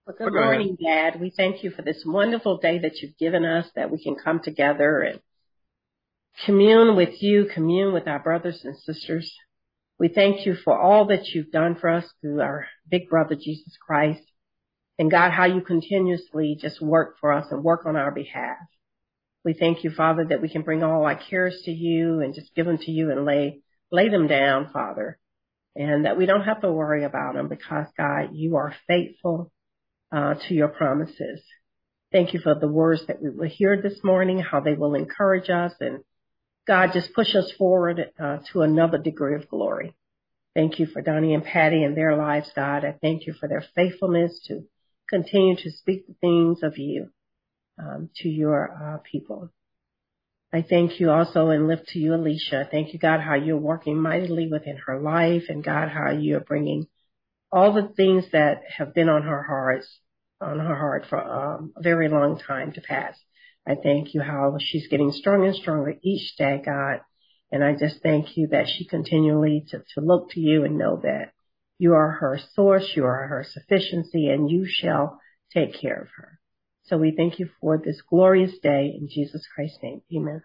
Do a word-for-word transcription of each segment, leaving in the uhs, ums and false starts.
Well, good morning, Dad. We thank you for this wonderful day that you've given us, that we can come together and commune with you, commune with our brothers and sisters. We thank you for all that you've done for us through our big brother, Jesus Christ. And God, how you continuously just work for us and work on our behalf. We thank you, Father, that we can bring all our cares to you and just give them to you and lay, lay them down, Father. And that we don't have to worry about them because, God, you are faithful Uh, to your promises. Thank you for the words that we will hear this morning, how they will encourage us, and God, just push us forward uh, to another degree of glory. Thank you for Donnie and Patty and their lives, God. I thank you for their faithfulness to continue to speak the things of you um, to your uh, people. I thank you also and lift to you, Alicia. Thank you, God, how you're working mightily within her life, and God, how you're bringing all the things that have been on her heart, on her heart for um, a very long time to pass. I thank you how she's getting stronger and stronger each day, God. And I just thank you that she continually to, to look to you and know that you are her source, you are her sufficiency, and you shall take care of her. So we thank you for this glorious day in Jesus Christ's name. Amen.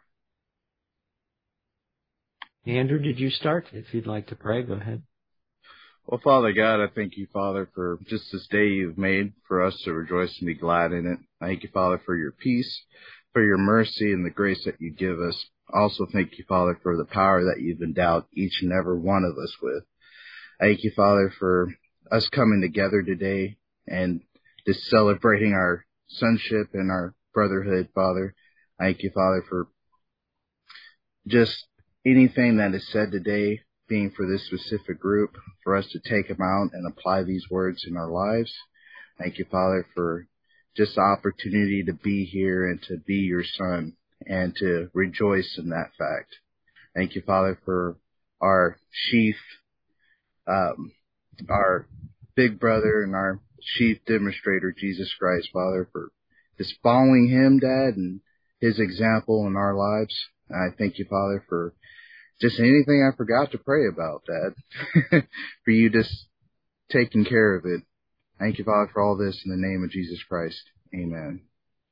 Andrew, did you start? If you'd like to pray, go ahead. Well, Father God, I thank you, Father, for just this day you've made for us to rejoice and be glad in it. I thank you, Father, for your peace, for your mercy, and the grace that you give us. Also, thank you, Father, for the power that you've endowed each and every one of us with. I thank you, Father, for us coming together today and just celebrating our sonship and our brotherhood, Father. I thank you, Father, for just anything that is said today being for this specific group, for us to take them out and apply these words in our lives. Thank you, Father, for just the opportunity to be here and to be your son and to rejoice in that fact. Thank you, Father, for our chief, um, our big brother and our chief demonstrator, Jesus Christ, Father, for just following him, Dad, and his example in our lives. And I thank you, Father, for just anything I forgot to pray about, Dad, for you just taking care of it. Thank you, Father, for all this in the name of Jesus Christ. Amen.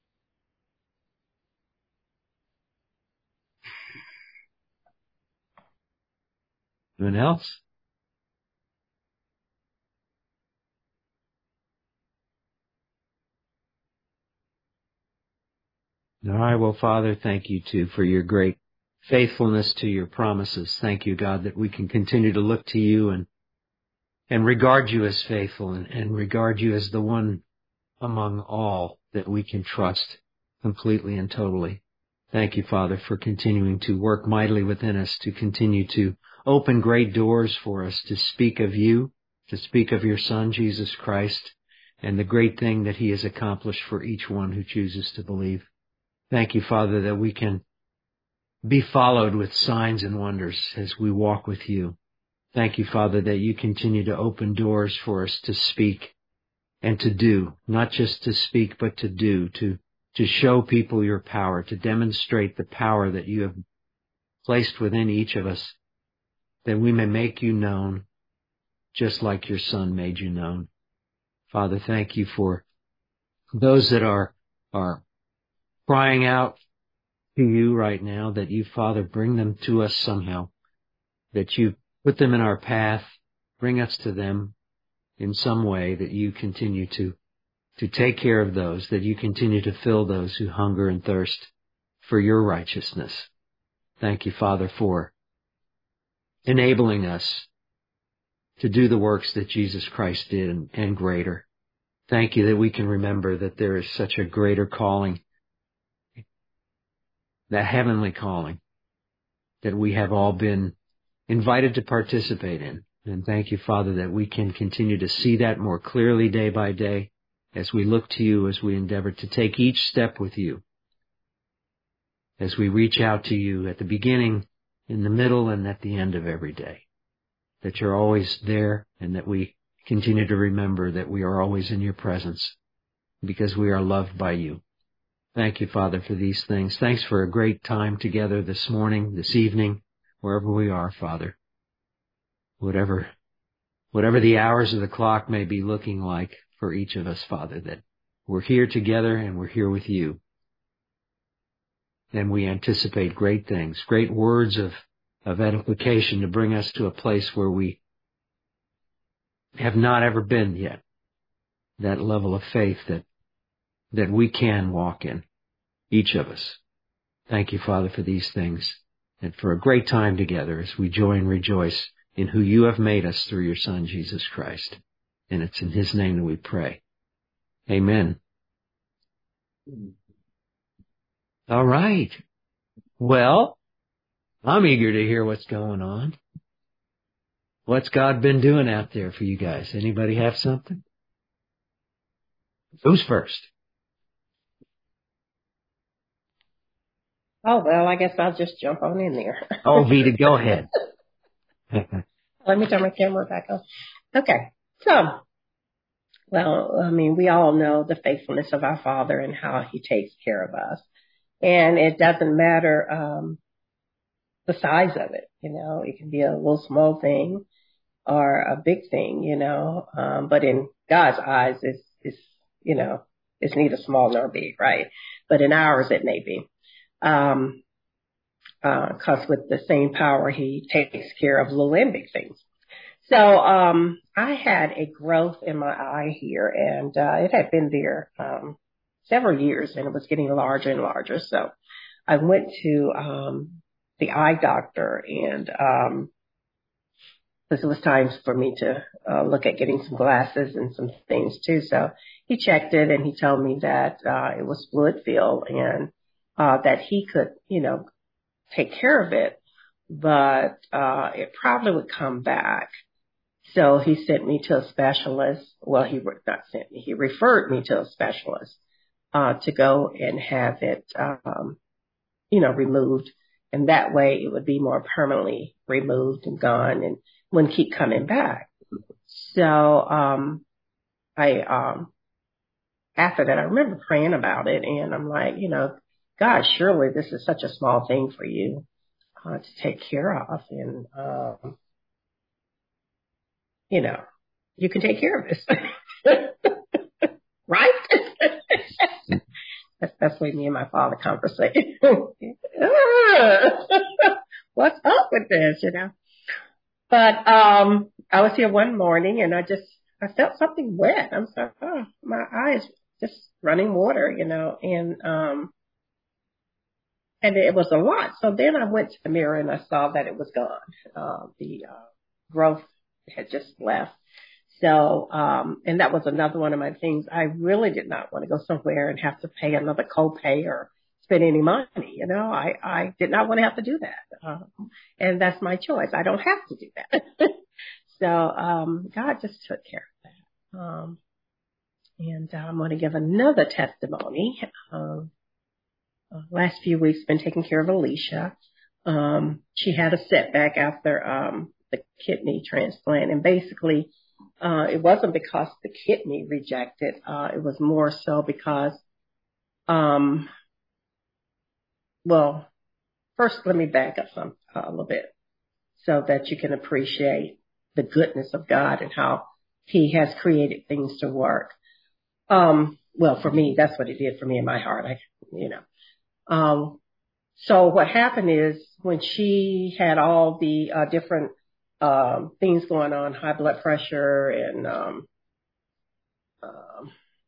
Anyone else? All right, well, Father, thank you, too, for your great faithfulness to your promises. Thank you, God, that we can continue to look to you and and regard you as faithful and, and regard you as the one among all that we can trust completely and totally. Thank you, Father, for continuing to work mightily within us, to continue to open great doors for us to speak of you, to speak of your Son, Jesus Christ, and the great thing that he has accomplished for each one who chooses to believe. Thank you, Father, that we can be followed with signs and wonders as we walk with you. Thank you, Father, that you continue to open doors for us to speak and to do, not just to speak, but to do, to, to show people your power, to demonstrate the power that you have placed within each of us, that we may make you known just like your Son made you known. Father, thank you for those that are, are crying out to you right now, that you, Father, bring them to us somehow, that you put them in our path, bring us to them in some way, that you continue to, to take care of those, that you continue to fill those who hunger and thirst for your righteousness. Thank you, Father, for enabling us to do the works that Jesus Christ did and, and greater. Thank you that we can remember that there is such a greater calling, that heavenly calling that we have all been invited to participate in. And thank you, Father, that we can continue to see that more clearly day by day as we look to you, as we endeavor to take each step with you, as we reach out to you at the beginning, in the middle, and at the end of every day, that you're always there and that we continue to remember that we are always in your presence because we are loved by you. Thank you, Father, for these things. Thanks for a great time together this morning, this evening, wherever we are, Father. Whatever, whatever the hours of the clock may be looking like, for each of us, Father, that we're here together and we're here with you. And we anticipate great things, great words of, of edification to bring us to a place where we have not ever been yet. That level of faith that, that we can walk in, each of us. Thank you, Father, for these things and for a great time together as we joy and rejoice in who you have made us through your Son, Jesus Christ. And it's in his name that we pray. Amen. All right. Well, I'm eager to hear what's going on. What's God been doing out there for you guys? Anybody have something? Who's first? Oh, well, I guess I'll just jump on in there. Oh, Vita, go ahead. Let me turn my camera back on. Okay. So, well, I mean, we all know the faithfulness of our Father and how he takes care of us. And it doesn't matter um, the size of it. You know, it can be a little small thing or a big thing, you know. Um, but in God's eyes, it's, it's, you know, it's neither small nor big, right? But in ours, it may be. Um, uh, cause with the same power, he takes care of little and big things. So, um, I had a growth in my eye here and, uh, it had been there, um, several years and it was getting larger and larger. So I went to, um, the eye doctor and, um, because it was time for me to, uh, look at getting some glasses and some things too. So he checked it and he told me that, uh, it was fluid filled and, Uh, that he could, you know, take care of it, but uh, it probably would come back. So he sent me to a specialist. Well, he not sent me. He referred me to a specialist uh, to go and have it, um, you know, removed. And that way it would be more permanently removed and gone and wouldn't keep coming back. So um, I, um, after that, I remember praying about it, and I'm like, you know, God, surely this is such a small thing for you uh, to take care of. And, um, you know, you can take care of this. Right? That's, that's the way me and my father conversate. What's up with this, you know? But um, I was here one morning, and I just, I felt something wet. I'm sorry, oh, my eye is just running water, you know, and um, And it was a lot. So then I went to the mirror and I saw that it was gone. Uh, the uh, growth had just left. So, um, and that was another one of my things. I really did not want to go somewhere and have to pay another copay or spend any money. You know, I, I did not want to have to do that. Um, and that's my choice. I don't have to do that. So, um, God just took care of that. Um, and uh, I'm going to give another testimony. Um, Uh, last few weeks been taking care of Alicia. Um, she had a setback after um, the kidney transplant, and basically uh, it wasn't because the kidney rejected. Uh, it was more so because, um, well, first let me back up some uh, a little bit so that you can appreciate the goodness of God and how He has created things to work. Um, well, for me, that's what He did for me in my heart. I, you know. Um, so what happened is when she had all the uh, different um, things going on, high blood pressure and um, um,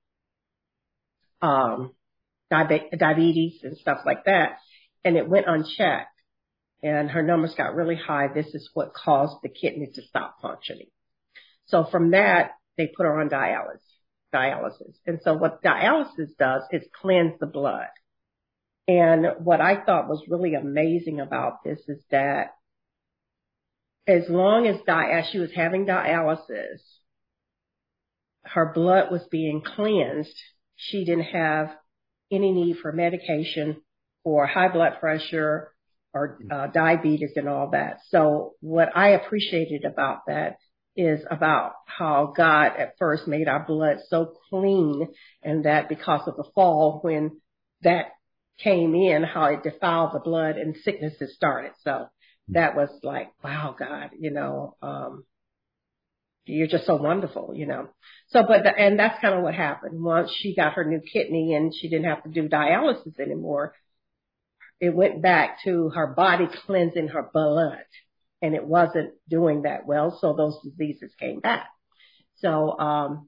um, diabe- diabetes and stuff like that, and it went unchecked, and her numbers got really high. This is what caused the kidney to stop functioning. So from that, they put her on dialysis. Dialysis, and so what dialysis does is cleanse the blood. And what I thought was really amazing about this is that as long as, di- as she was having dialysis, her blood was being cleansed. She didn't have any need for medication for high blood pressure or uh, diabetes and all that. So what I appreciated about that is about how God at first made our blood so clean, and that because of the fall, when that came in, how it defiled the blood and sicknesses started. So that was like, wow, God, you know, um, you're just so wonderful, you know. So, but, the, and that's kind of what happened. Once she got her new kidney and she didn't have to do dialysis anymore, it went back to her body cleansing her blood, and it wasn't doing that well. So those diseases came back. So, um,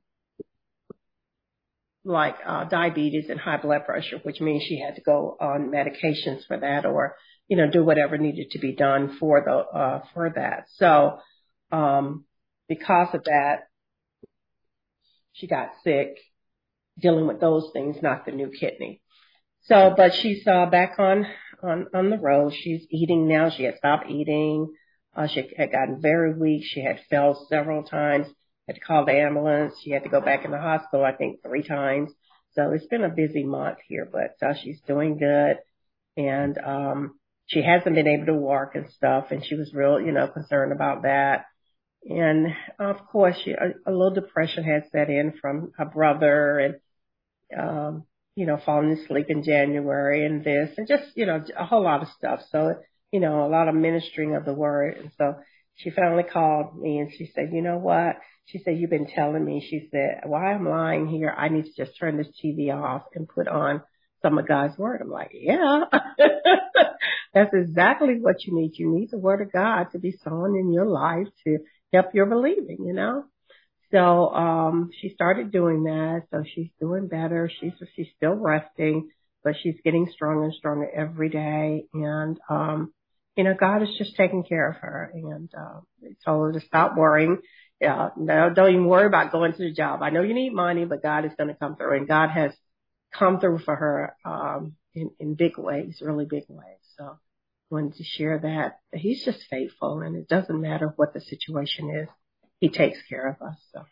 like, uh, diabetes and high blood pressure, which means she had to go on medications for that, or, you know, do whatever needed to be done for the, uh, for that. So, um, because of that, she got sick dealing with those things, not the new kidney. So, but she's uh, back on, on, on the road. She's eating now. She had stopped eating. Uh, she had gotten very weak. She had fell several times, had to call the ambulance. She had to go back in the hospital, I think, three times. So it's been a busy month here, but uh, she's doing good. And um, she hasn't been able to walk and stuff, and she was real, you know, concerned about that. And, of course, she, a, a little depression had set in from her brother and, um, you know, falling asleep in January and this and just, you know, a whole lot of stuff. So, you know, a lot of ministering of the word. And so she finally called me and she said, you know what? She said, you've been telling me. She said, while I'm lying here, I need to just turn this T V off and put on some of God's word. I'm like, yeah, that's exactly what you need. You need the word of God to be sown in your life to help your believing, you know. So um she started doing that. So she's doing better. She's she's still resting, but she's getting stronger and stronger every day. And um, you know, God is just taking care of her. And uh, I told her to stop worrying. Yeah, no, don't even worry about going to the job. I know you need money, but God is going to come through, and God has come through for her um in, in big ways, really big ways. So wanted to share that. He's just faithful, and it doesn't matter what the situation is. He takes care of us. So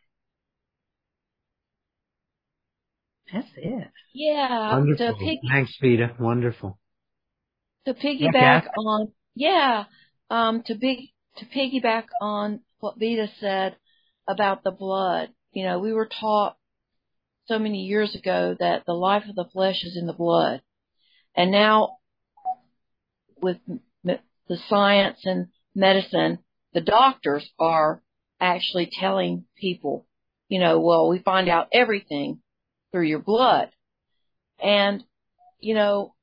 that's it. Yeah. Wonderful. To piggy, Thanks, Vita. Wonderful. to piggyback on, yeah, um, to big, to piggyback on what Vita said about the blood. You know, we were taught so many years ago that the life of the flesh is in the blood. And now with m- the science and medicine, the doctors are actually telling people, you know, well, we find out everything through your blood. And, you know,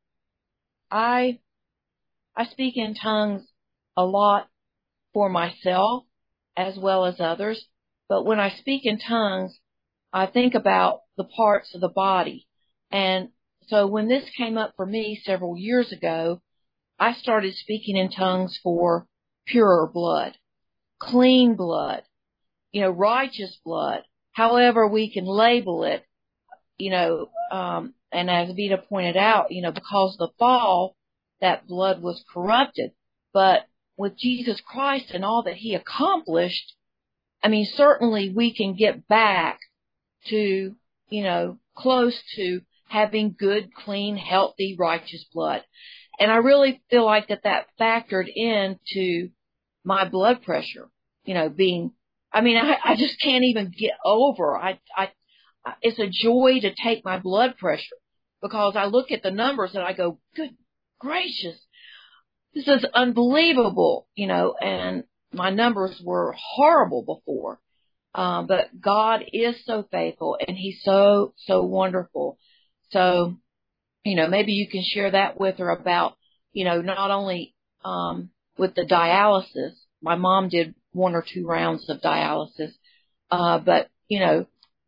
I, I speak in tongues a lot for myself as well as others. But when I speak in tongues, I think about the parts of the body. And so when this came up for me several years ago, I started speaking in tongues for pure blood, clean blood, you know, righteous blood, however we can label it, you know, um, and as Vita pointed out, you know, because of the fall, that blood was corrupted. But with Jesus Christ and all that he accomplished, I mean, certainly we can get back to, you know, close to having good, clean, healthy, righteous blood. And I really feel like that that factored into my blood pressure, you know, being, I mean, I, I just can't even get over. I, I, it's a joy to take my blood pressure because I look at the numbers and I go, good gracious, this is unbelievable, you know, and my numbers were horrible before. Um, but God is so faithful and he's so, so wonderful. So, you know, maybe you can share that with her about, you know, not only, um, with the dialysis. My mom did one or two rounds of dialysis. Uh, but, you know,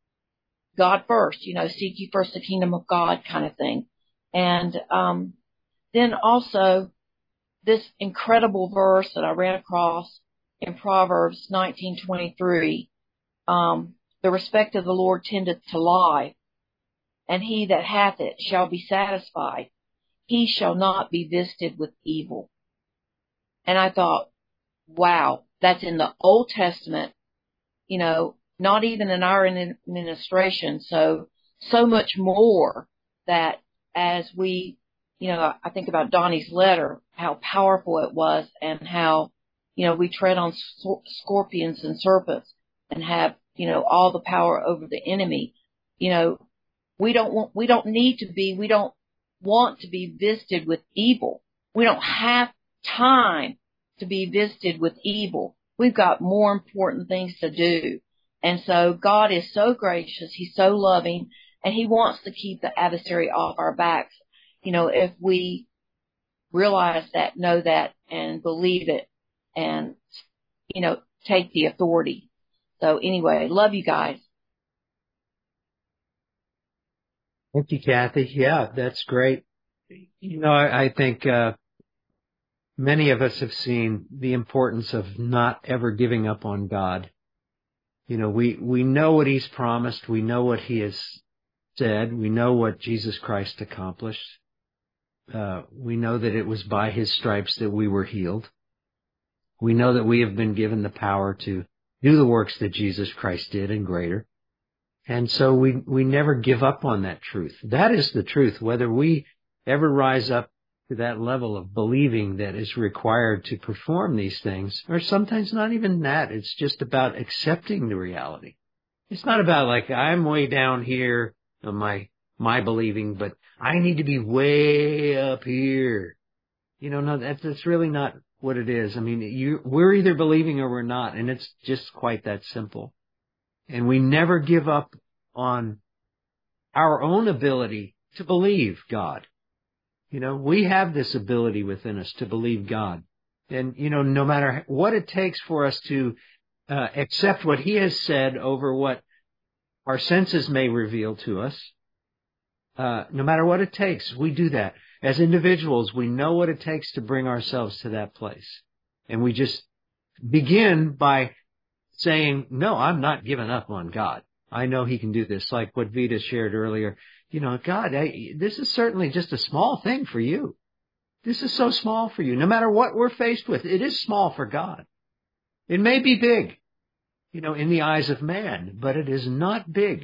God first, you know, seek ye first the kingdom of God kind of thing. And, um, then also this incredible verse that I ran across in Proverbs nineteen twenty-three. Um, the respect of the Lord tendeth to life, and he that hath it shall be satisfied. He shall not be visited with evil. And I thought, wow, that's in the Old Testament, you know, not even in our administration. So, so much more that as we, you know, I think about Donnie's letter, how powerful it was and how, you know, we tread on scorpions and serpents and have, you know, all the power over the enemy. You know, we don't want, we don't need to be, we don't want to be visited with evil. We don't have time to be visited with evil. we've got more important things to do. And so God is so gracious. He's so loving, and he wants to keep the adversary off our backs. You know, if we realize that, know that, and believe it, and, you know, take the authority. So anyway, love you guys. Thank you, Kathy. Yeah, that's great. You know, I, I think uh, many of us have seen the importance of not ever giving up on God. You know, we, we know what he's promised. We know what he has said. We know what Jesus Christ accomplished. Uh, we know that it was by his stripes that we were healed. We know that we have been given the power to do the works that Jesus Christ did and greater. And so we, we never give up on that truth. That is the truth. Whether we ever rise up to that level of believing that is required to perform these things, or sometimes not even that. It's just about accepting the reality. It's not about like, I'm way down here on my, my believing, but I need to be way up here. You know, no, that's, that's really not what it is. I mean, you, we're either believing or we're not, and it's just quite that simple. And we never give up on our own ability to believe God. You know, we have this ability within us to believe God. And, you know, no matter what it takes for us to uh, accept what he has said over what our senses may reveal to us, uh, no matter what it takes, we do that. As individuals, we know what it takes to bring ourselves to that place. And we just begin by saying, no, I'm not giving up on God. I know he can do this, like what Vita shared earlier. You know, God, I, this is certainly just a small thing for you. This is so small for you. No matter what we're faced with, it is small for God. It may be big, you know, in the eyes of man, but it is not big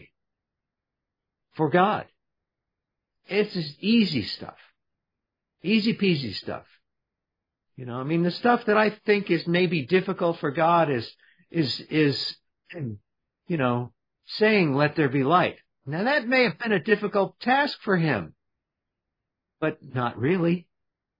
for God. It's just easy stuff. Easy peasy stuff. You know, I mean, the stuff that I think is maybe difficult for God is is, is, you know, saying, let there be light. Now that may have been a difficult task for him, but not really.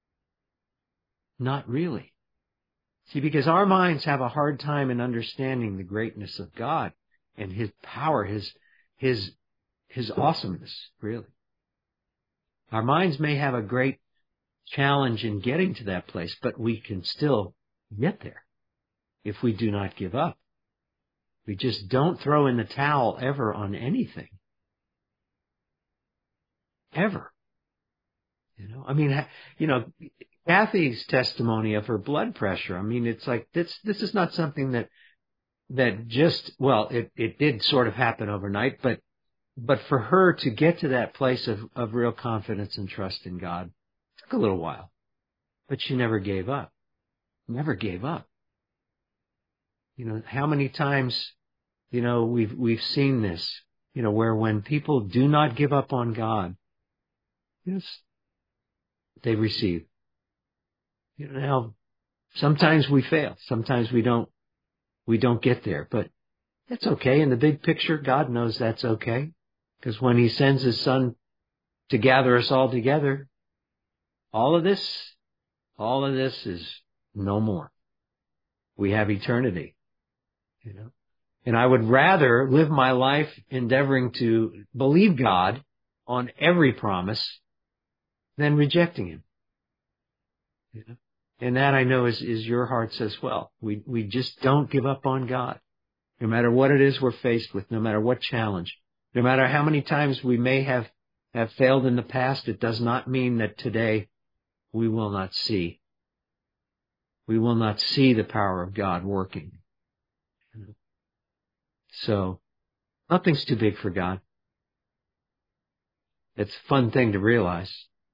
Not really. See, because our minds have a hard time in understanding the greatness of God and his power, his, his, his awesomeness, really. Our minds may have a great challenge in getting to that place, but we can still get there. If we do not give up. We just don't throw in the towel ever on anything. Ever. You know, I mean, you know, Kathy's testimony of her blood pressure, I mean, it's like, this, this is not something that, that just, well, it, it did sort of happen overnight, but, but for her to get to that place of, of real confidence and trust in God, it took a little while, but she never gave up. Never gave up. You know, how many times, you know, we've, we've seen this, you know, where when people do not give up on God, yes, they receive. You know, now, sometimes we fail. Sometimes we don't, we don't get there, but that's okay. In the big picture, God knows that's okay. Because when he sends his son to gather us all together, all of this, all of this is no more. We have eternity. You know, and I would rather live my life endeavoring to believe God on every promise than rejecting him. You know? And that I know is, is your hearts as well. We, we just don't give up on God. No matter what it is we're faced with, no matter what challenge, no matter how many times we may have, have failed in the past, it does not mean that today we will not see. We will not see the power of God working. So, nothing's too big for God. It's a fun thing to realize.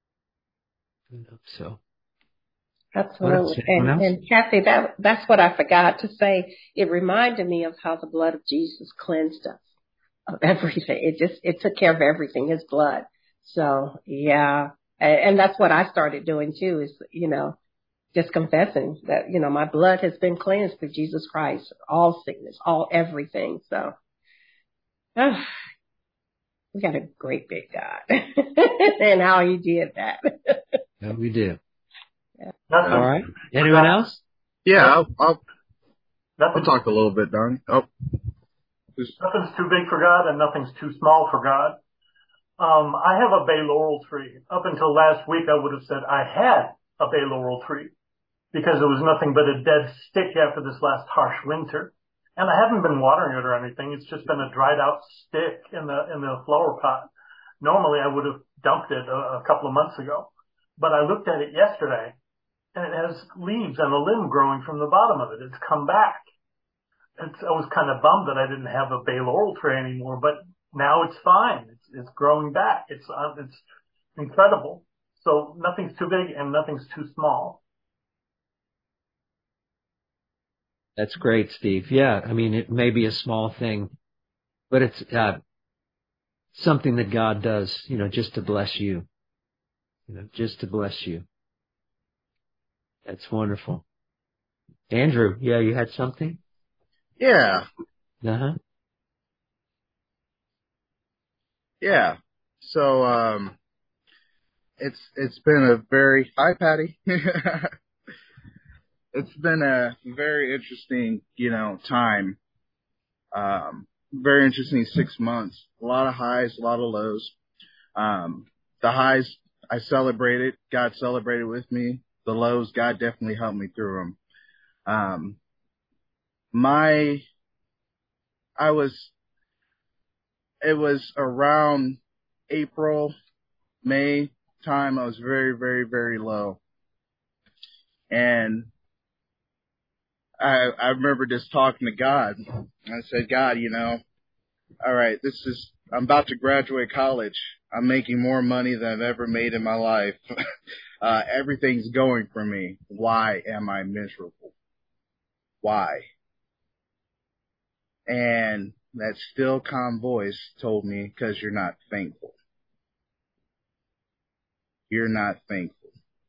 So, absolutely. And, and Kathy, that, that's what I forgot to say. It reminded me of how the blood of Jesus cleansed us of everything. It just, it took care of everything, his blood. So, yeah. And, and that's what I started doing too, is, you know, just confessing that, you know, my blood has been cleansed through Jesus Christ, all sickness, all everything. So, oh, we got a great big God and how he did that. Yeah, we do. Yeah. All right. Anyone else? Yeah, I'll, I'll We'll talk a little bit, Don. Oh. Nothing's too big for God and nothing's too small for God. Um, I have a bay laurel tree. Up until last week, I would have said I had a bay laurel tree because it was nothing but a dead stick after this last harsh winter. And I haven't been watering it or anything. It's just been a dried out stick in the, in the flower pot. Normally I would have dumped it a, a couple of months ago, but I looked at it yesterday and it has leaves and a limb growing from the bottom of it. It's come back. It's, I was kind of bummed that I didn't have a bay laurel tree anymore, but now it's fine. It's, it's growing back. It's, uh, it's incredible. So nothing's too big and nothing's too small. That's great, Steve. Yeah, I mean, it may be a small thing, but it's uh, something that God does, you know, just to bless you, you know, just to bless you. That's wonderful. Andrew, yeah, you had something? Yeah. Uh-huh. Yeah. So, um, it's, it's been a very, hi, Patty. It's been a very interesting, you know, time. Um, very interesting six months. A lot of highs, a lot of lows. Um, the highs, I celebrated. God celebrated with me. The lows, God definitely helped me through them. Um, my, I was, it was around April, May time. I was very, very, very low. And I, I remember just talking to God. I said, God, you know, all right, this is, I'm about to graduate college. I'm making more money than I've ever made in my life. uh, everything's going for me. Why am I miserable? Why? And that still calm voice told me, because you're not thankful. You're not thankful.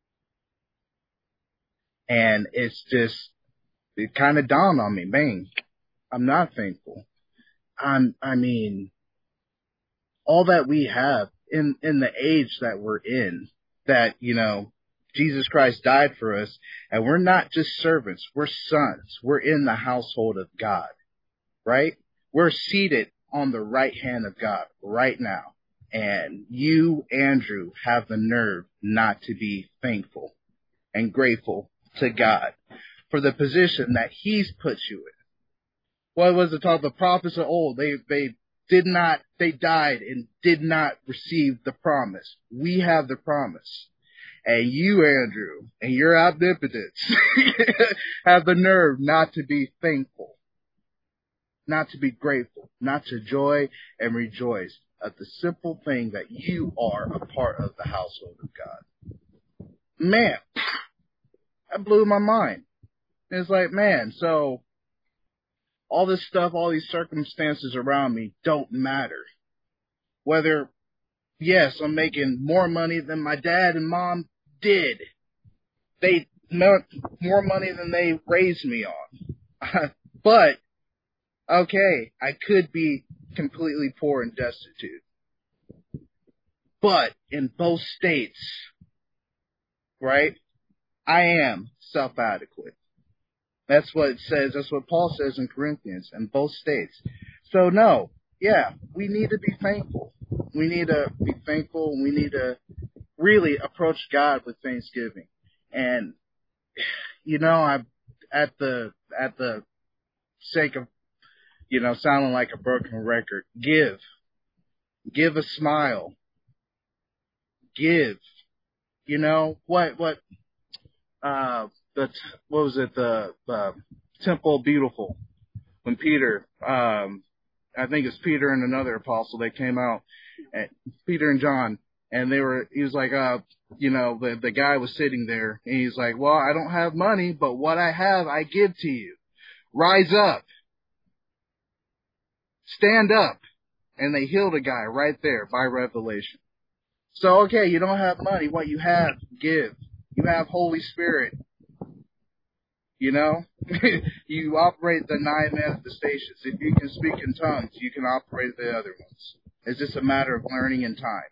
And it's just, it kind of dawned on me, bang, I'm not thankful. I'm, I mean, all that we have in, in the age that we're in, that, you know, Jesus Christ died for us, and we're not just servants, we're sons. We're in the household of God, right? We're seated on the right hand of God right now. And you, Andrew, have the nerve not to be thankful and grateful to God for the position that He's put you in. What was it called? The prophets of old, they, they did not, they died and did not receive the promise. We have the promise. And you, Andrew, and your omnipotence have the nerve not to be thankful, not to be grateful, not to joy and rejoice at the simple thing that you are a part of the household of God. Man, that blew my mind. It's like, man, so all this stuff, all these circumstances around me don't matter. Whether, yes, I'm making more money than my dad and mom did. They made more money than they raised me on. But, okay, I could be completely poor and destitute. But in both states, right, I am self-adequate. That's what it says. That's what Paul says in Corinthians, in both states. So, no, yeah, we need to be thankful. We need to be thankful, and we need to really approach God with thanksgiving. And, you know, I, at the, at the sake of, you know, sounding like a broken record, give. Give a smile. Give. You know, what, what, uh, the, what was it, the, the Temple Beautiful, when Peter, um, I think it's Peter and another apostle, they came out, and Peter and John, and they were, he was like, uh, you know, the, the guy was sitting there, and he's like, well, I don't have money, but what I have, I give to you. Rise up. Stand up. And they healed a guy right there by revelation. So, okay, you don't have money. What you have, give. You have Holy Spirit. You know, you operate the nine manifestations. If you can speak in tongues, you can operate the other ones. It's just a matter of learning in time.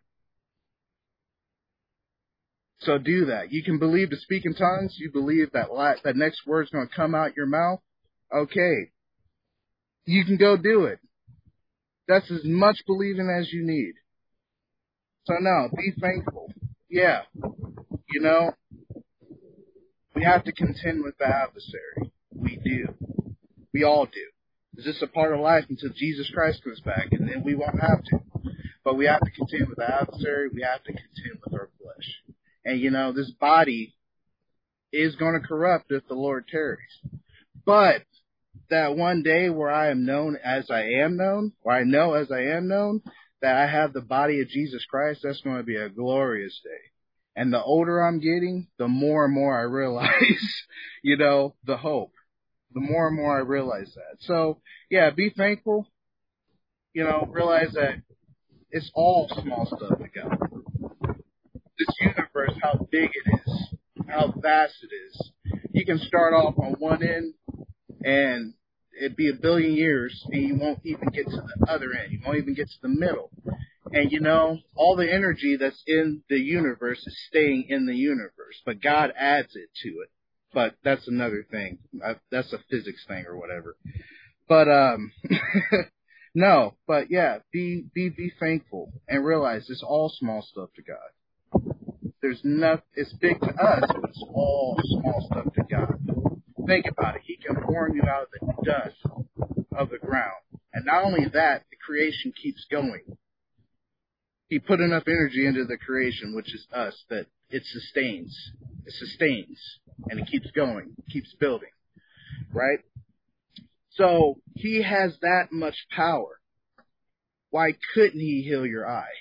So do that. You can believe to speak in tongues. You believe that la- that next word's going to come out your mouth. Okay. You can go do it. That's as much believing as you need. So no, be thankful. Yeah. You know, we have to contend with the adversary. We do. We all do. It's just a part of life until Jesus Christ comes back, and then we won't have to. But we have to contend with the adversary. We have to contend with our flesh. And, you know, this body is going to corrupt if the Lord tarries. But that one day where I am known as I am known, or I know as I am known, that I have the body of Jesus Christ, that's going to be a glorious day. And the older I'm getting, the more and more I realize, you know, the hope. The more and more I realize that. So, yeah, be thankful. You know, realize that it's all small stuff to God. This universe, how big it is, how vast it is. You can start off on one end, and it'd be a billion years, and you won't even get to the other end. You won't even get to the middle. And, you know, all the energy that's in the universe is staying in the universe, but God adds it to it. But that's another thing. That's a physics thing or whatever. But, um, no, but yeah, be, be, be thankful and realize it's all small stuff to God. There's nothing, it's big to us, but it's all small stuff to God. Think about it. He can form you out of the dust of the ground. And not only that, the creation keeps going. He put enough energy into the creation, which is us, that it sustains. It sustains. And it keeps going, keeps building, right? So he has that much power. Why couldn't he heal your eye?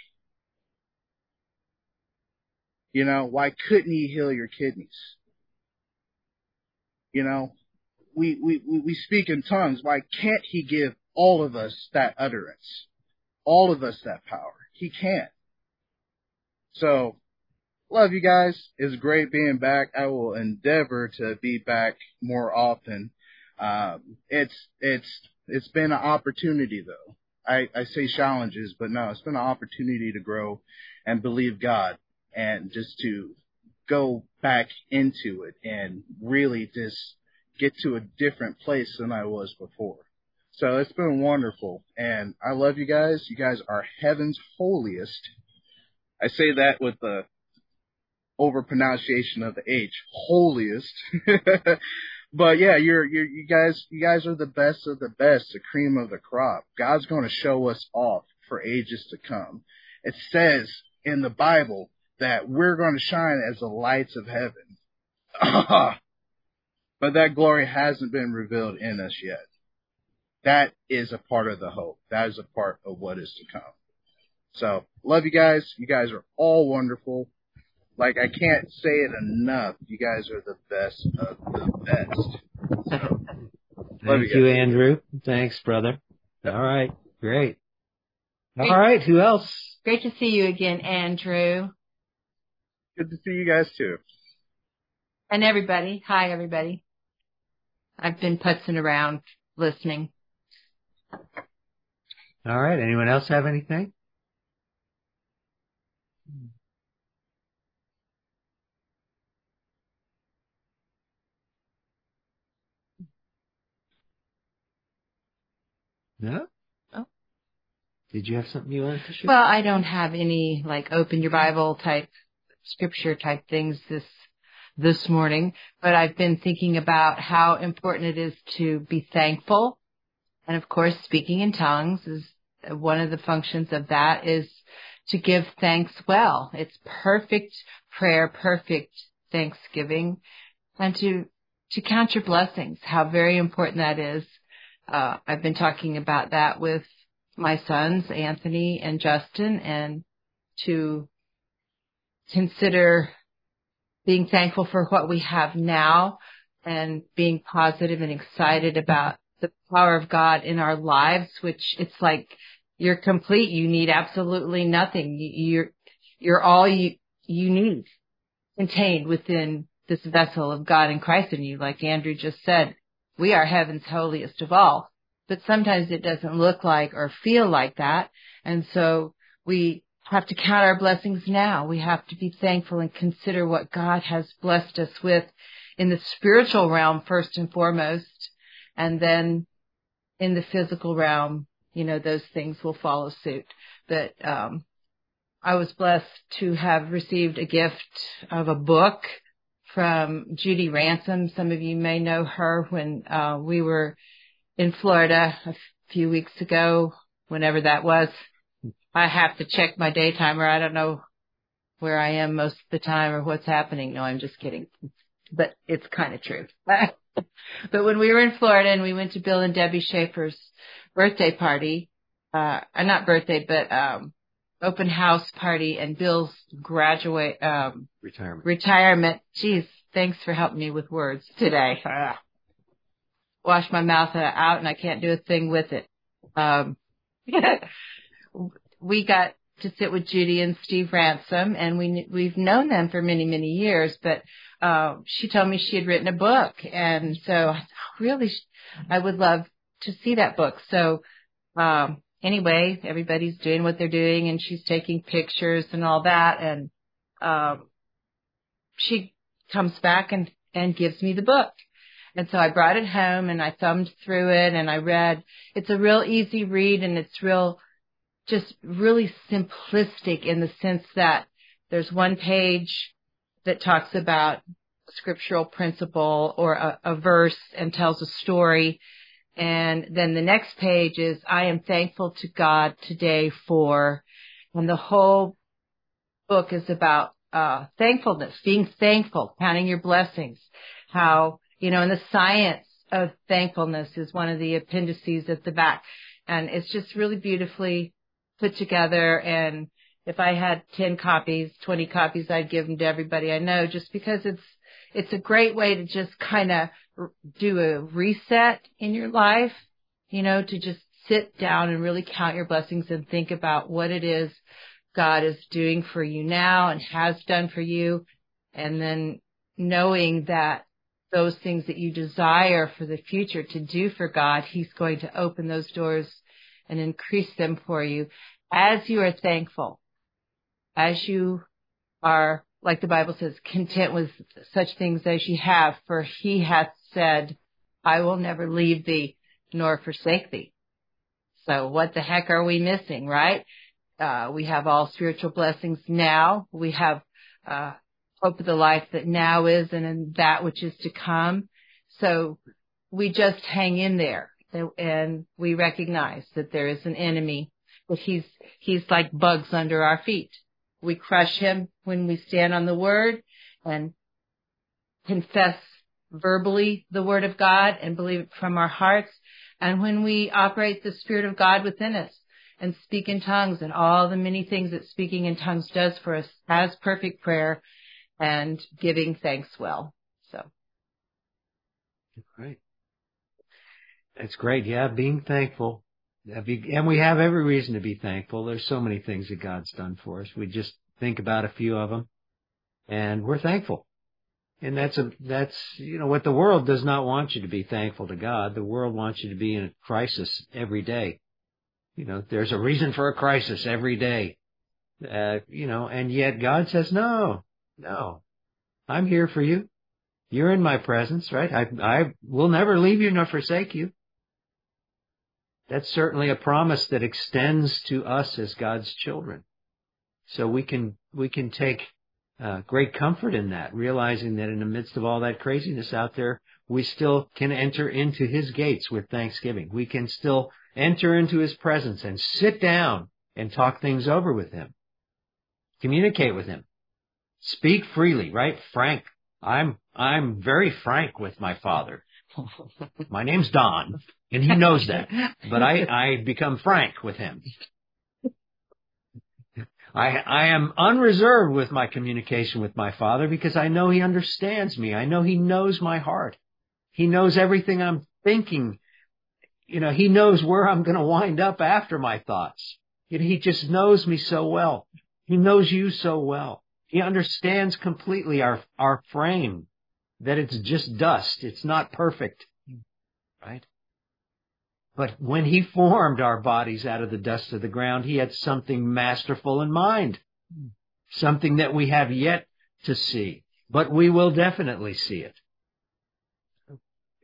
You know, why couldn't he heal your kidneys? You know, we, we, we speak in tongues. Why can't he give all of us that utterance? All of us that power? He can. So, love you guys. It's great being back. I will endeavor to be back more often. Um, it's it's it's been an opportunity though. I, I say challenges, but no, it's been an opportunity to grow and believe God and just to go back into it and really just get to a different place than I was before. So it's been wonderful, and I love you guys. You guys are heaven's holiest. I say that with the over pronunciation of the H, holiest. But yeah, you're, you're, you guys, you guys are the best of the best, the cream of the crop. God's going to show us off for ages to come. It says in the Bible that we're going to shine as the lights of heaven. But that glory hasn't been revealed in us yet. That is a part of the hope. That is a part of what is to come. So, love you guys. You guys are all wonderful. Like, I can't say it enough. You guys are the best of the best. So, Thank you, you Andrew. Thanks, brother. All right. Great. All Great. right. Who else? Great to see you again, Andrew. Good to see you guys, too. And everybody. Hi, everybody. I've been putzing around listening. All right. Anyone else have anything? No? Oh. Did you have something you wanted to share? Well, I don't have any, like, open your Bible type, scripture type things this, this morning, but I've been thinking about how important it is to be thankful. And of course, speaking in tongues is one of the functions of that is to give thanks well. It's perfect prayer, perfect thanksgiving, and to, to count your blessings, how very important that is. Uh, I've been talking about that with my sons, Anthony and Justin, and to consider being thankful for what we have now and being positive and excited about the power of God in our lives, which it's like you're complete. You need absolutely nothing. You're, you're all you, you need contained within this vessel of God in Christ in you. Like Andrew just said, we are heaven's holiest of all, but sometimes it doesn't look like or feel like that. And so we have to count our blessings now. We have to be thankful and consider what God has blessed us with in the spiritual realm first and foremost, And then in the physical realm, you know, those things will follow suit. But um, I was blessed to have received a gift of a book from Judy Ransom. Some of you may know her when uh, we were in Florida a few weeks ago, whenever that was. I have to check my day timer. I don't know where I am most of the time or what's happening. No, I'm just kidding. But it's kind of true. But when we were in Florida and we went to Bill and Debbie Schaefer's birthday party, uh, not birthday, but um, open house party, and Bill's graduate um, retirement. Retirement. Geez, thanks for helping me with words today. Ah. Wash my mouth out, and I can't do a thing with it. Um, we got to sit with Judy and Steve Ransom, and we we've known them for many many years. But uh, she told me she had written a book, and so I thought, really, I would love to see that book. So um, anyway, everybody's doing what they're doing, and she's taking pictures and all that, and um, she comes back and and gives me the book. And so I brought it home and I thumbed through it and I read. It's a real easy read, and it's real, just really simplistic in the sense that there's one page that talks about a scriptural principle or a, a verse and tells a story. And then the next page is, I am thankful to God today for, and the whole book is about uh, thankfulness, being thankful, counting your blessings, how, you know, and the science of thankfulness is one of the appendices at the back. And it's just really beautifully put together. And if I had ten copies, twenty copies, I'd give them to everybody I know, just because it's, it's a great way to just kind of do a reset in your life, you know, to just sit down and really count your blessings and think about what it is God is doing for you now and has done for you. And then knowing that those things that you desire for the future to do for God, He's going to open those doors and increase them for you as you are thankful, as you are, like the Bible says, content with such things as you have, for He hath said, I will never leave thee nor forsake thee. So what the heck are we missing, right? Uh, we have all spiritual blessings now. We have uh hope of the life that now is and in that which is to come. So we just hang in there, and we recognize that there is an enemy, but he's, he's like bugs under our feet. We crush him when we stand on the word and confess verbally the word of God and believe it from our hearts. And when we operate the Spirit of God within us and speak in tongues and all the many things that speaking in tongues does for us as perfect prayer, and giving thanks well. So. Great. That's great. Yeah, being thankful. And we have every reason to be thankful. There's so many things that God's done for us. We just think about a few of them, and we're thankful. And that's a, that's, you know, what the world does not want you to be thankful to God. The world wants you to be in a crisis every day. You know, there's a reason for a crisis every day. Uh, you know, and yet God says, no. No, I'm here for you. You're in my presence, right? I, I will never leave you nor forsake you. That's certainly a promise that extends to us as God's children. So we can, we can take uh, great comfort in that, realizing that in the midst of all that craziness out there, we still can enter into His gates with thanksgiving. We can still enter into His presence and sit down and talk things over with Him. Communicate with Him. Speak freely, right? Frank. I'm, I'm very frank with my Father. My name's Don, and He knows that, but I, I become frank with Him. I, I am unreserved with my communication with my Father because I know He understands me. I know He knows my heart. He knows everything I'm thinking. You know, He knows where I'm going to wind up after my thoughts. You know, He just knows me so well. He knows you so well. He understands completely our, our frame, that it's just dust. It's not perfect, right? But when He formed our bodies out of the dust of the ground, He had something masterful in mind, something that we have yet to see, but we will definitely see it.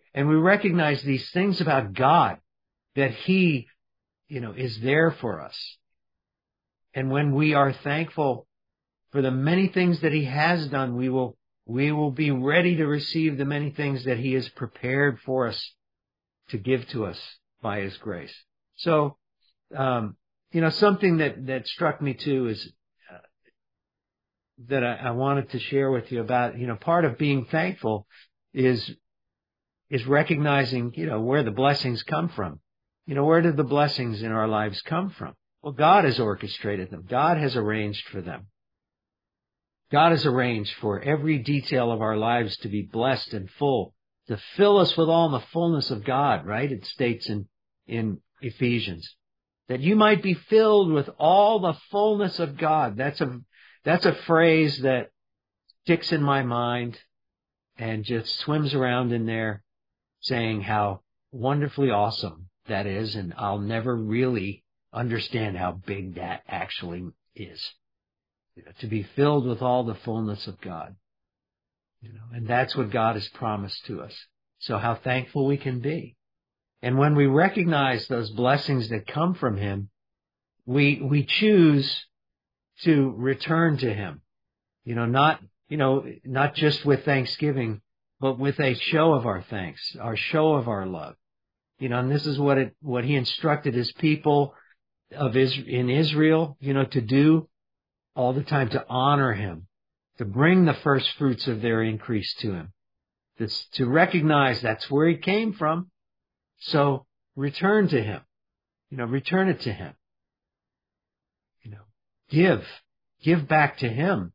And we recognize these things about God, that He, you know, is there for us. And when we are thankful for the many things that He has done, we will, we will be ready to receive the many things that He has prepared for us to give to us by His grace. So, um, you know, something that, that struck me too is uh, that I, I wanted to share with you about, you know, part of being thankful is, is recognizing, you know, where the blessings come from. You know, where did the blessings in our lives come from? Well, God has orchestrated them. God has arranged for them. God has arranged for every detail of our lives to be blessed and full, to fill us with all the fullness of God, right? It states in, in Ephesians, that you might be filled with all the fullness of God. That's a, that's a phrase that sticks in my mind and just swims around in there, saying how wonderfully awesome that is. And I'll never really understand how big that actually is. You know, to be filled with all the fullness of God. You know, and that's what God has promised to us. So how thankful we can be. And when we recognize those blessings that come from Him, we, we choose to return to Him. You know, not, you know, not just with thanksgiving, but with a show of our thanks, our show of our love. You know, and this is what it, what He instructed His people of Is, in Israel, you know, to do all the time, to honor Him, to bring the first fruits of their increase to Him, this, to recognize that's where He came from. So return to Him, you know, return it to Him, you know, give, give back to Him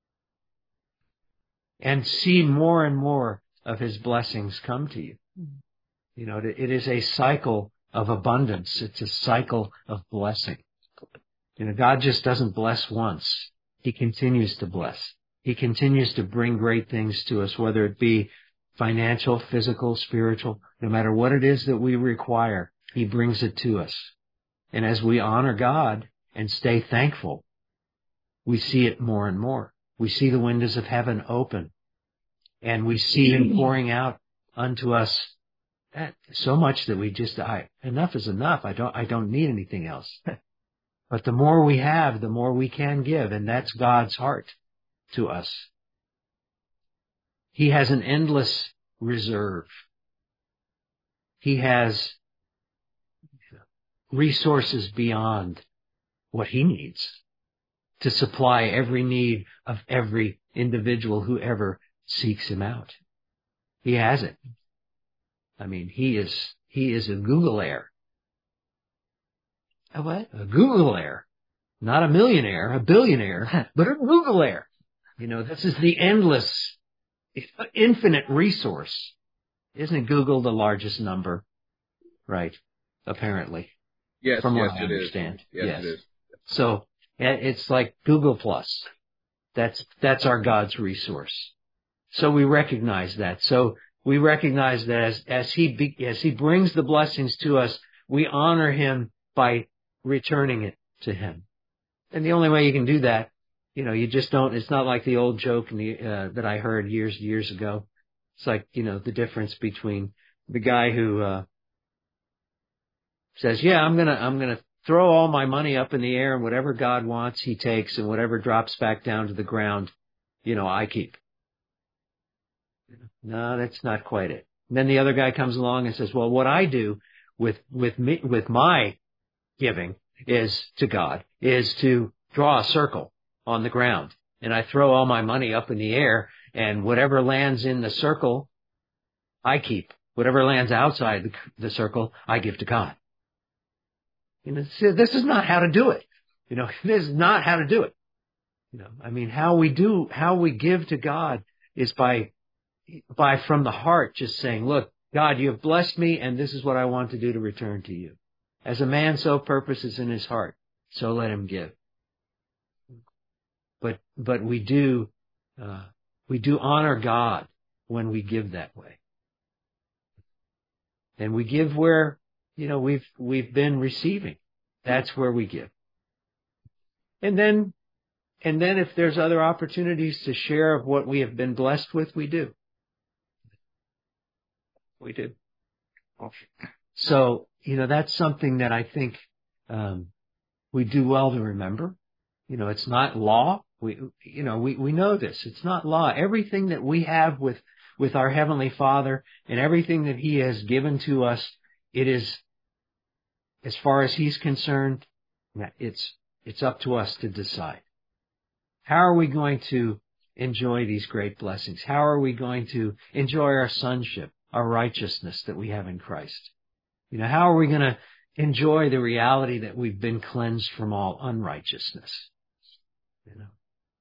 and see more and more of His blessings come to you. You know, it is a cycle of abundance. It's a cycle of blessing. You know, God just doesn't bless once. He continues to bless. He continues to bring great things to us, whether it be financial, physical, spiritual, no matter what it is that we require, He brings it to us. And as we honor God and stay thankful, we see it more and more. We see the windows of heaven open, and we see Him pouring out unto us that, so much that we just, I, enough is enough. I don't, I don't need anything else. But the more we have, the more we can give, and that's God's heart to us. He has an endless reserve. He has resources beyond what He needs to supply every need of every individual who ever seeks Him out. He has it. I mean, He is, He is a Googleaire. A what? A Googleaire. Not a millionaire, a billionaire, but a Googleaire. You know, this is the endless, infinite resource. Isn't Google the largest number? Right. Apparently. Yes, From yes, what I it understand. is. Yes, yes, it is. So it's like Google Plus. That's, that's our God's resource. So we recognize that. So we recognize that as, as he, be, as he brings the blessings to us, we honor Him by returning it to Him. And the only way you can do that, you know, you just don't, it's not like the old joke in the, uh, that I heard years, years ago. It's like, you know, the difference between the guy who, uh, says, yeah, I'm gonna, I'm gonna throw all my money up in the air, and whatever God wants, He takes, and whatever drops back down to the ground, you know, I keep. No, that's not quite it. And then the other guy comes along and says, well, what I do with, with me, with my giving is to God, is to draw a circle on the ground. And I throw all my money up in the air, and whatever lands in the circle, I keep. Whatever lands outside the, the circle, I give to God. You know, this is not how to do it. You know, this is not how to do it. You know, I mean, how we do, how we give to God is by, by from the heart, just saying, look, God, you have blessed me, and this is what I want to do to return to you. As a man so purposes in his heart, so let him give. But, but we do, uh, we do honor God when we give that way. And we give where, you know, we've, we've been receiving. That's where we give. And then, and then if there's other opportunities to share of what we have been blessed with, we do. We do. So, you know, that's something that I think um, we do well to remember. You know, it's not law. We, you know, we, we know this. It's not law. Everything that we have with, with our Heavenly Father and everything that He has given to us, it is, as far as He's concerned, it's, it's up to us to decide. How are we going to enjoy these great blessings? How are we going to enjoy our sonship, our righteousness that we have in Christ? You know, how are we going to enjoy the reality that we've been cleansed from all unrighteousness? You know.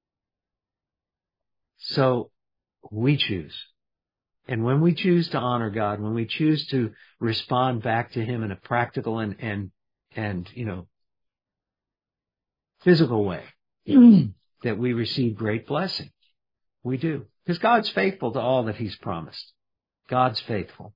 So we choose. And when we choose to honor God, when we choose to respond back to Him in a practical and, and, and, you know, physical way, that we receive great blessing. We do. Because God's faithful to all that He's promised. God's faithful.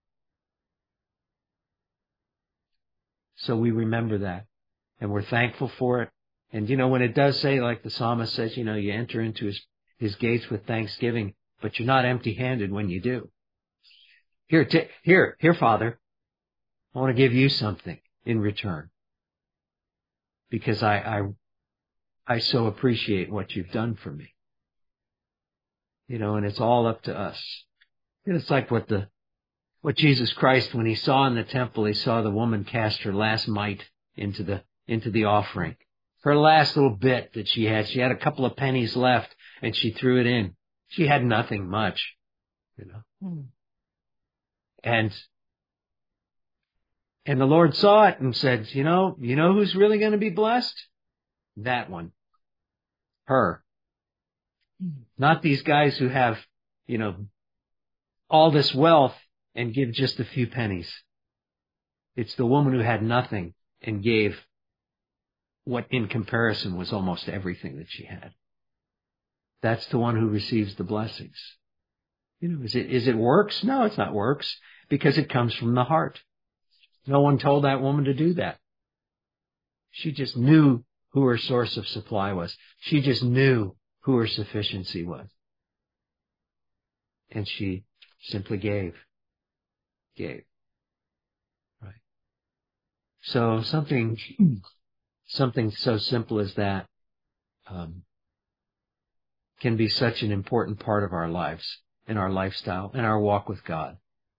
So we remember that. And we're thankful for it. And, you know, when it does say, like the psalmist says, you know, you enter into His, his gates with thanksgiving, but you're not empty-handed when you do. Here, t- here, here, Father, I want to give you something in return. Because I, I, I so appreciate what you've done for me. You know, and it's all up to us. And it's like what the, what Jesus Christ, when He saw in the temple, He saw the woman cast her last mite into the, into the offering. Her last little bit that she had. She had a couple of pennies left and she threw it in. She had nothing much, you know. Hmm. And, and the Lord saw it and said, you know, you know who's really going to be blessed? That one. Her. Not these guys who have, you know, all this wealth and give just a few pennies. It's the woman who had nothing and gave what in comparison was almost everything that she had. That's the one who receives the blessings. You know, is it, is it works? No, it's not works, because it comes from the heart. No one told that woman to do that. She just knew who her source of supply was. She just knew who her sufficiency was. And she simply gave. Gave. Right. So something, something so simple as that, um, can be such an important part of our lives, in our lifestyle, in our walk with God.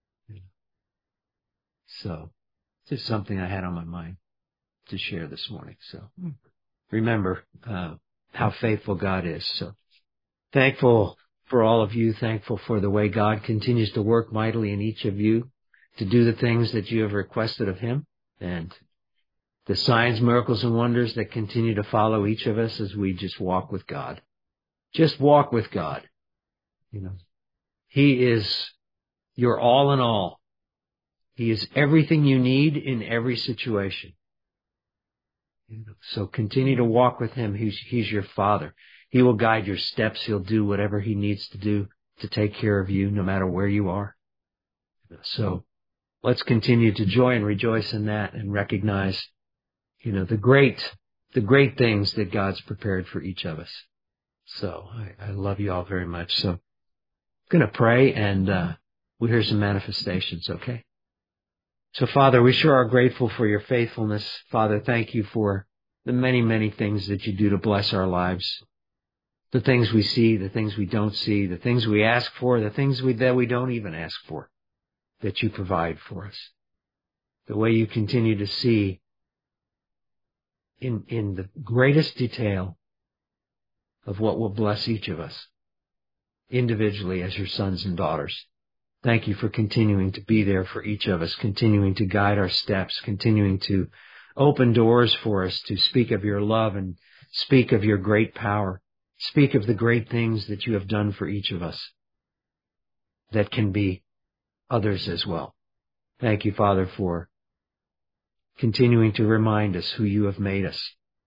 So, just something I had on my mind to share this morning. So, remember uh, how faithful God is. So, thankful for all of you, thankful for the way God continues to work mightily in each of you to do the things that you have requested of Him, and the signs, miracles, and wonders that continue to follow each of us as we just walk with God. Just walk with God. You know, He is your all in all. He is everything you need in every situation. You know, so continue to walk with Him. He's, He's your Father. He will guide your steps. He'll do whatever He needs to do to take care of you, no matter where you are. So let's continue to joy and rejoice in that, and recognize, you know, the great, the great things that God's prepared for each of us. So I, I love you all very much. So I'm going to pray, and uh, we'll hear some manifestations, okay? So, Father, we sure are grateful for your faithfulness. Father, thank you for the many, many things that you do to bless our lives. The things we see, the things we don't see, the things we ask for, the things we, that we don't even ask for, that you provide for us. The way you continue to see in, in the greatest detail of what will bless each of us individually as your sons and daughters. Thank you for continuing to be there for each of us, continuing to guide our steps, continuing to open doors for us to speak of your love and speak of your great power, speak of the great things that you have done for each of us that can be others as well. Thank you, Father, for continuing to remind us who you have made us,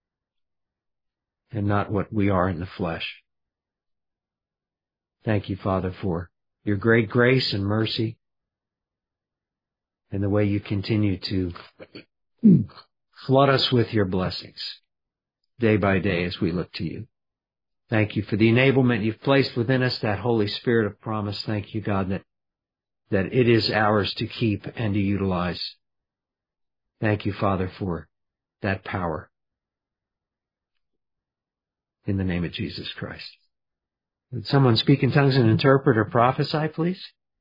and not what we are in the flesh. Thank you, Father, for your great grace and mercy, and the way you continue to flood us with your blessings day by day as we look to you. Thank you for the enablement you've placed within us, that Holy Spirit of promise. Thank you, God, that that it is ours to keep and to utilize. Thank you, Father, for that power. In the name of Jesus Christ. Would someone speak in tongues and interpret or prophesy, please?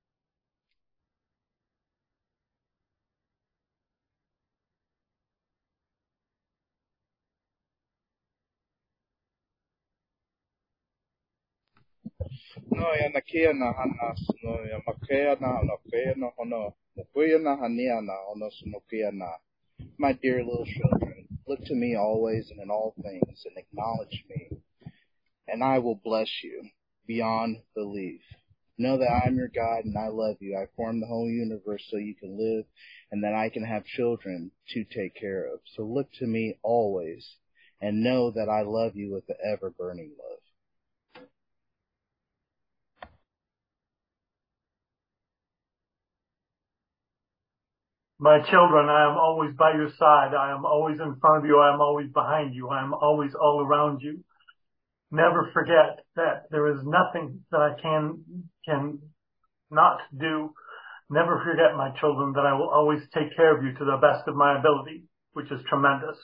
No ya na kia na hana no ya makea na no kia na hono no kia na hania na ono no kia na. My dear little children, look to me always and in all things and acknowledge me, and I will bless you beyond belief. Know that I am your God and I love you. I formed the whole universe so you can live and that I can have children to take care of. So look to me always and know that I love you with the ever-burning love. My children, I am always by your side. I am always in front of you. I am always behind you. I am always all around you. Never forget that there is nothing that I can, can not do. Never forget, my children, that I will always take care of you to the best of my ability, which is tremendous.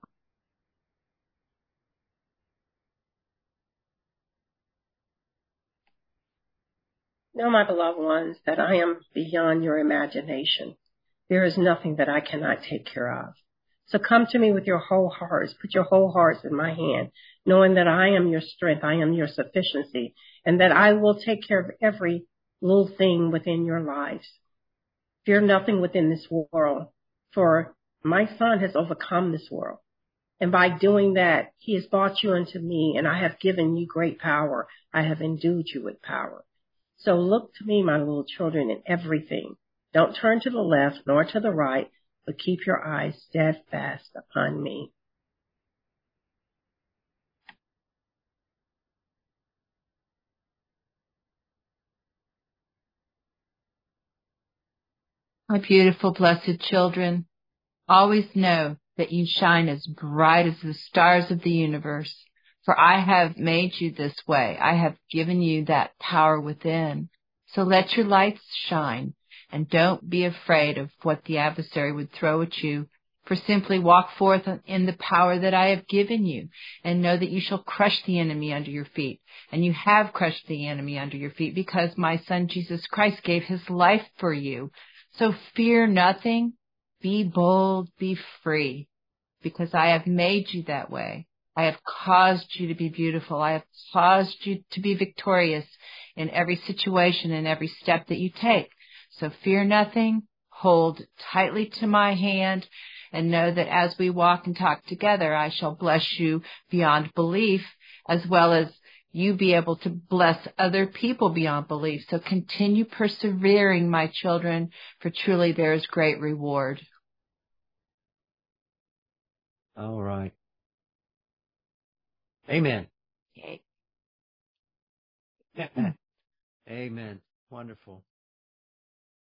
Know, my beloved ones, that I am beyond your imagination. There is nothing that I cannot take care of. So come to me with your whole hearts. Put your whole hearts in my hand, knowing that I am your strength, I am your sufficiency, and that I will take care of every little thing within your lives. Fear nothing within this world, for my Son has overcome this world. And by doing that, he has brought you unto me, and I have given you great power. I have endued you with power. So look to me, my little children, in everything. Don't turn to the left nor to the right, but keep your eyes steadfast upon me. My beautiful, blessed children, always know that you shine as bright as the stars of the universe. For I have made you this way. I have given you that power within. So let your lights shine, and don't be afraid of what the adversary would throw at you. For simply walk forth in the power that I have given you, and know that you shall crush the enemy under your feet. And you have crushed the enemy under your feet, because my Son Jesus Christ gave his life for you. So fear nothing, be bold, be free, because I have made you that way. I have caused you to be beautiful. I have caused you to be victorious in every situation and every step that you take. So fear nothing, hold tightly to my hand, and know that as we walk and talk together, I shall bless you beyond belief, as well as you be able to bless other people beyond belief. So continue persevering, my children, for truly there is great reward. All right. Amen. Okay. Amen. Wonderful.